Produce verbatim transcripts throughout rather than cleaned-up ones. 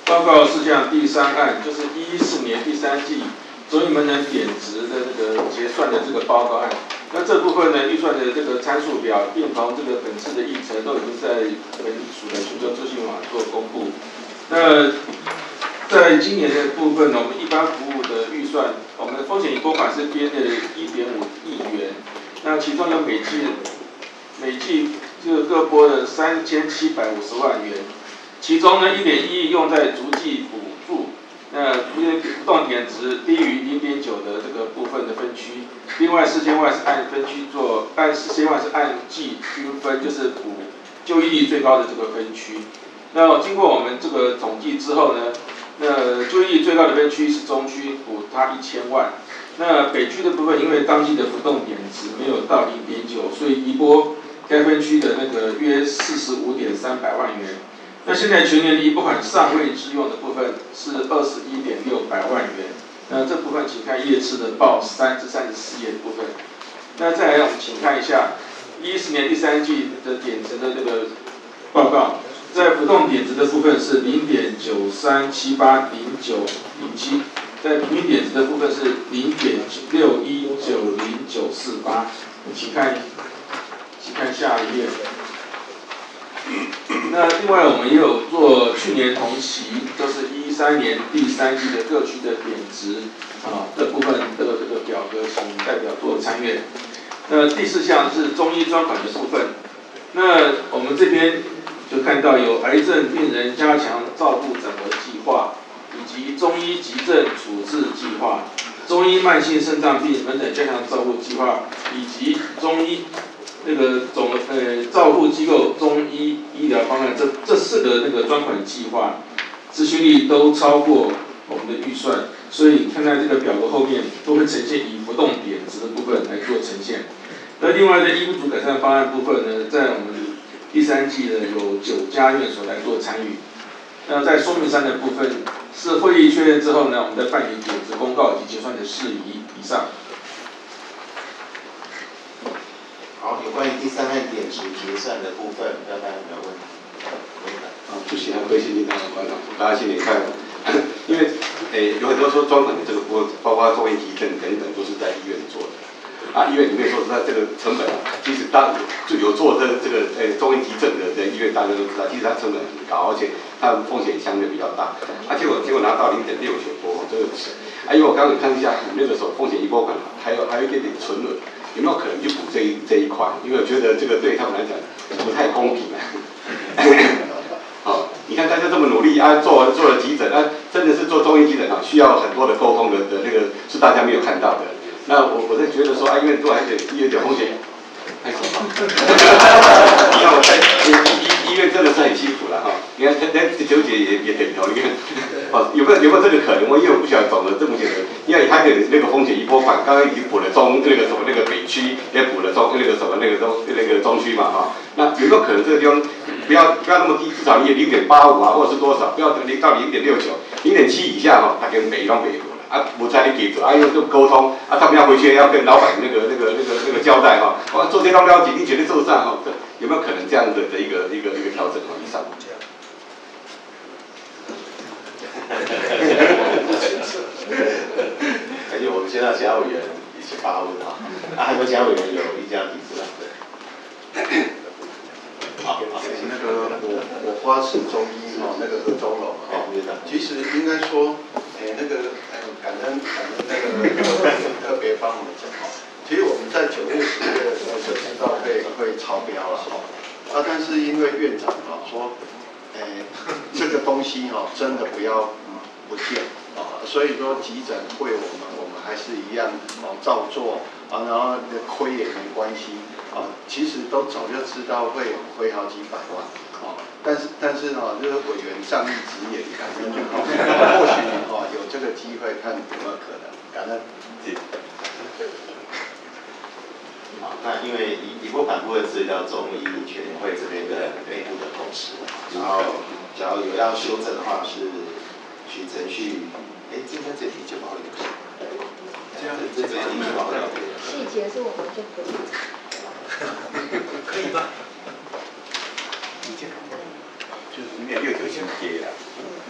报告事项第三案就是一四年第三季中医门诊点值的这个结算的这个报告案。那这部分呢，预算的这个参数表，并同这个本次的议程都已经在本属的寻求资讯网做公布。那在今年的部分呢，我们一般服务的预算，我们的风险移拨款是编的一点五亿元，那其中有每季每季这个各拨的三千七百五十万元，其中呢一点一亿用在逐季补助，那因为不动点值低于零点九的这个部分的分区，另外四千万是按分区做，按四千万是按季均分，就是补就医率最高的这个分区。那经过我们这个统计之后呢，那就医率最高的分区是中区，补它一千万。那北区的部分，因为当季的浮动点值没有到零点九，所以移拨该分区的那个约四十五点三百万元。那现在全年的移拨款尚未支用的部分是二十一点六百万元。那这部分请看页次的报三至三十四页的部分。那再来我们请看一下一四年第三季的点值的这个报告。在浮动点值的部分是零点九三七八零九零七，在平均点值的部分是零点六一九零九四八。请看，请看下一页。那另外我们也有做去年同期，就是一三年第三季的各区的点值啊的部分的这个表格，请代表做参阅。那第四项是中医专款的部分，那我们这边就看到有癌症病人加强照顾整合计划，以及中医急症处置计划、中医慢性肾脏病门诊加强照顾计划，以及中医那个总呃照护机构中医医疗方案，这这四个那个专款计划，执行率都超过我们的预算，所以看在这个表格后面都会呈现以浮动点值的部分来做呈现。那另外在医务组改善方案部分呢，在我们第三季呢有九家院所来做参与。那在说明三的部分是会议确认之后呢，我们在办理点值公告以及结算的事宜以上。 好，有关于第三案点值结算的部分，不知道大家有没有问题？ 啊，主席还会新年大家大家新年快乐。因为诶、有很多说专款的这个包包括中医急诊等等都是在医院做的。啊，医院里面说实在这个成本啊，其实大就有做这个这个诶、中医急诊的的医院，大家都知道，其实它成本很高，而且它的风险相对比较大。啊，结果结果拿到零点六九多，这个啊，因为我刚刚看一下那个时候风险移拨款还有还有一点点存额。有没有可能去补这一这一块？因为我觉得这个对他们来讲不太公平啊。好，你看大家这么努力啊，做了做了急诊啊，真的是做中医急诊啊，需要很多的沟通的的那个是大家没有看到的。那我我在觉得说啊，因为做还得有点风险，还是你看我在医医院真的是很辛苦了哈。你看他他九姐也也点头，你看，哦有没有有没有这个可能？我因为我不晓得走的这么简单，因为他给那个风险移拨款，刚刚已经补了中那个什么那个北区，也补了中那个什么那个中那个中区嘛哈。那有没有可能这个地方不要不要那么低，至少你也零点八五啊，或者是多少，不要零到零点六九，零点七以下哈，大概北方北。啊，我才能给着啊，因为就沟通啊，他们要回去要跟老板那个那个那个那个交代哈，哇，做这张了解，并且在做上哈，有没有可能这样的的一个一个一个调整哈？以上。 而且我们先让其他委员一起发问哈，啊，还有其他委员有意见提出来，对。 好，那个我我花式中医哈，那个何中龙哈，其实应该说，诶、欸、那个呃感恩感恩那个特别帮我们讲哈，其实我们在九月十月的时候就知道会会超标了哈，啊但是因为院长哈说，诶、欸、这个东西哈真的不要嗯不见啊，所以说急诊会我们我们还是一样哦照做啊，然后亏也没关系。啊，其实都早就知道会亏好几百万，啊，但是但是呢、啊，就是委员仗义直言，感恩哈，或许啊有这个机会，看有没有可能，感恩。 好，那因为移移拨款部分是叫中医全联会这边的内部的共识，然后假如有要修正的话，是循程序，哎，今天这题就保留，这样这这题就保留。 细节是我们就可以。 可以吧？其就是没有六九九贴啦。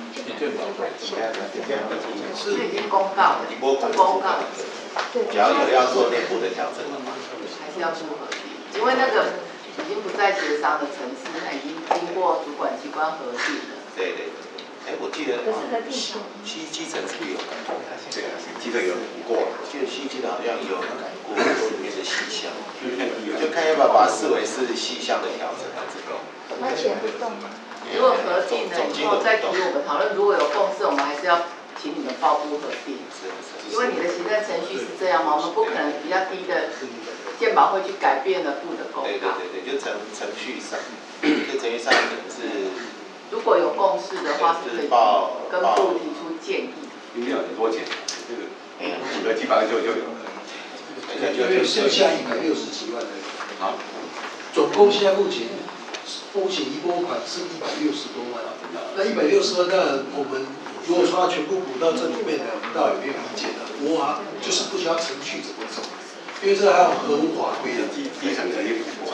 是已经公告了， 一波款公告， 只要有要做内部的调整的话， 还是要不合理，因为那个已经不在协商的层次，那已经经过主管机关核定了。 对对对。哎，我记得西西基层是不是有改过？ 对啊，基层有过。 我记得西基层好像有改过里面的细项，就看要不要把它视为是细项的调整啊，这个。 那钱不动吗？ 如果核定了以后再提我们讨论，如果有共识，我们还是要请你们报部核定。因为你的行政程序是这样嘛，我们不可能比较低的健保会去改变了部的公告。 对对对对，就程程序上，就程序上可能是。 如果有共识的话，是可以跟部提出建议。 应该有很多钱，这个补的基本上就就有了。 因为剩下一百六十几万的， 好， 总共现在目前风险一拨款是一百六十多万。那一百六十万，当然我们如果说它全部补到这里面来，我们倒也没有意见的。我啊，就是不知道程序怎么走，因为这还要合乎法规的。 基基层肯定补。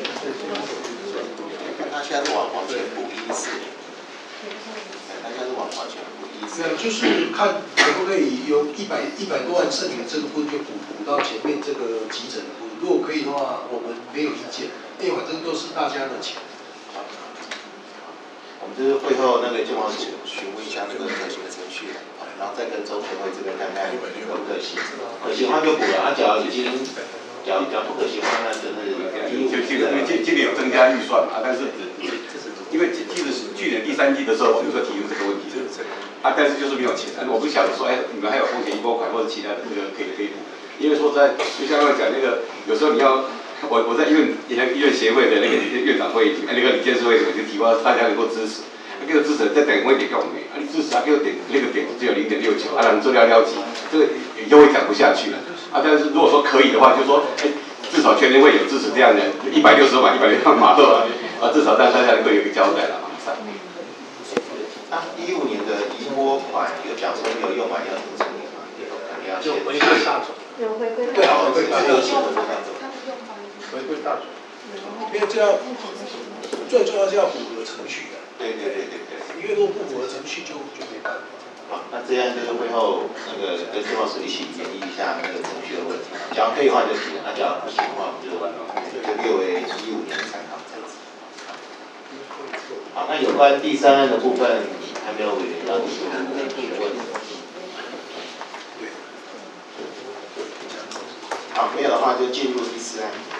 他现在是往往前补一四年，他现在是往往前补一四年。 就是看可不可以有一百一百多万剩余的这个部分就补补到前面这个急诊的部分，如果可以的话，我们没有意见，因为反正都是大家的钱。 我们就是会后那个健保署询问一下那个可行的程序，然后再跟中学会这边看看可不可行，可行的话就补了，他只要已经。假如讲不可行的话，那真的就就因为今今年有增加预算嘛，但是因为记得去年第三季的时候，我就说提出这个问题，啊，但是就是没有钱，我不晓得说，哎，你们还有风险一拨款或者其他的这个可以可以补，因为说实在，就像刚才讲那个，有时候你要，我我在医院医院协会的那个院长会议，那个理监事会，我就提过大家能够支持。这个支持再等我一点给我们，啊，你支持啊，给我点那个点只有零点六九，啊，人做了了几，这个也就会讲不下去了。啊，但是如果说可以的话，就说，哎，至少全年会有支持这样的一百六十万、一百六十万马赫啊，至少让大家能够有一个交代了。 那一五年的一拨款有讲说没有用完要怎么处理吗？你要先回归大众。 有回归对，回归大众。 回归大众。 因为这样最重要是要符合程序的。 对对对对对。 因为如果不符合程序就就没办法。 好，那这样就是会后那个跟健保署一起研议一下那个程序的问题。假如可以的话就提，那假如不行的话，我们就就列为一五年的参考这样子。好，那有关第三案的部分，还没有委员要提出提的问题。好，没有的话就进入第四案。